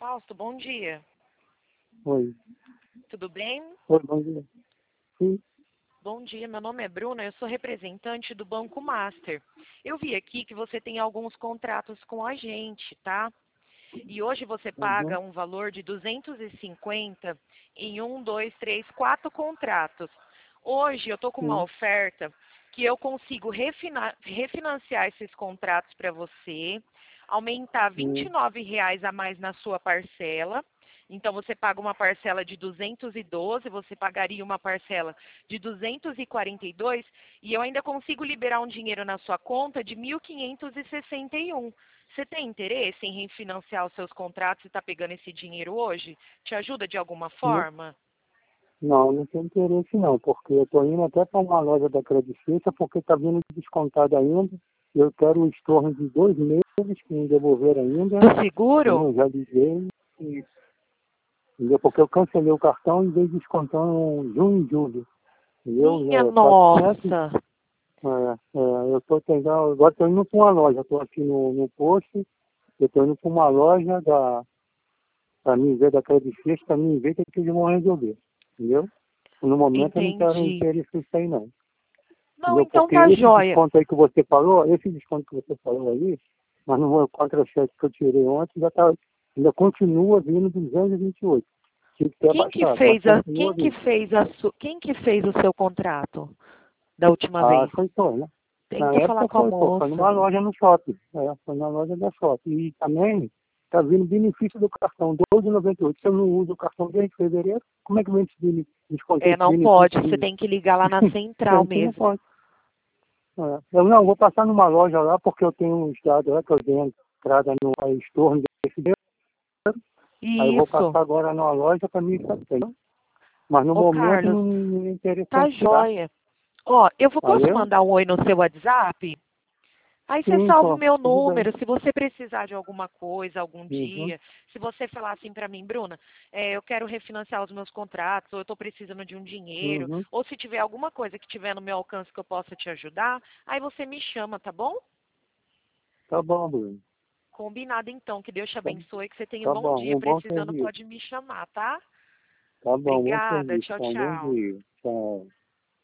Fausto, bom dia. Oi. Tudo bem? Oi, bom dia. Sim. Bom dia, meu nome é Bruna, eu sou representante do Banco Master. Eu vi aqui que você tem alguns contratos com a gente, tá? E hoje você paga Uhum. um valor de 250 em 4 contratos. Hoje eu estou com uma Sim. oferta que eu consigo refinanciar esses contratos para você, aumentar R$ Sim. 29 a mais na sua parcela. Então você paga uma parcela de 212, você pagaria uma parcela de 242 e eu ainda consigo liberar um dinheiro na sua conta de 1.561. Você tem interesse em refinanciar os seus contratos e está pegando esse dinheiro hoje? Te ajuda de alguma Não, forma? não tem interesse não, porque eu estou indo até para uma loja da Credit Suisse porque está vindo descontado ainda. Eu quero um estorno de 2 meses que me devolver ainda. Do seguro? Eu já liguei, entendeu? Porque eu cancelei o cartão e veio descontando junho e julho. Minha Entendeu? 400. nossa! Eu estou tentando, agora estou indo para uma loja, estou aqui no posto, eu estou indo para uma loja para mim ver da Credit Suisse, para mim ver que eles vão resolver. Entendeu? No momento eu não quero Entendi. interesse nisso aí não. Não, Entendeu? então Porque tá esse joia. desconto aí que você falou, esse desconto que você falou aí, mas no meu contra-cheque que eu tirei ontem, ainda continua vindo 228. Tinha que ter abaixado, mas continua vindo. Quem que fez o seu contrato da última Ah, vez? foi só, né? Na Tenta falar época com a foi numa moça. loja no shopping. Foi na loja da shopping. E também está vindo benefício do cartão, 12,98. Se eu não uso o cartão desde fevereiro, como é que vem esse desconto, É, esse não pode. benefício Você de... tem que ligar lá na central Tem que não mesmo. pode. Eu não, vou passar numa loja lá, porque eu tenho um estado lá que eu dei entrada no estorno desse dinheiro. Aí eu vou Isso. passar agora numa loja para mim saber. Mas no Ô, momento Carlos, não me tá interessante, tá? joia. Ó, posso Valeu? mandar um oi no seu WhatsApp? Aí você Sim, salva o pô, meu tudo bem. número. Se você precisar de alguma coisa, algum Uhum, dia, se você falar assim para mim, Bruna, eu quero refinanciar os meus contratos, ou eu estou precisando de um dinheiro, uhum. ou se tiver alguma coisa que tiver no meu alcance que eu possa te ajudar, aí você me chama, tá bom? Tá bom, Bruno. Combinado então. Que Deus te Tá, abençoe, que você tenha um tá bom bom, dia. um bom Precisando, serviço. pode me chamar, tá? Tá bom, bom Obrigada. serviço. Tchau, Tá, bom tchau. dia. Tchau.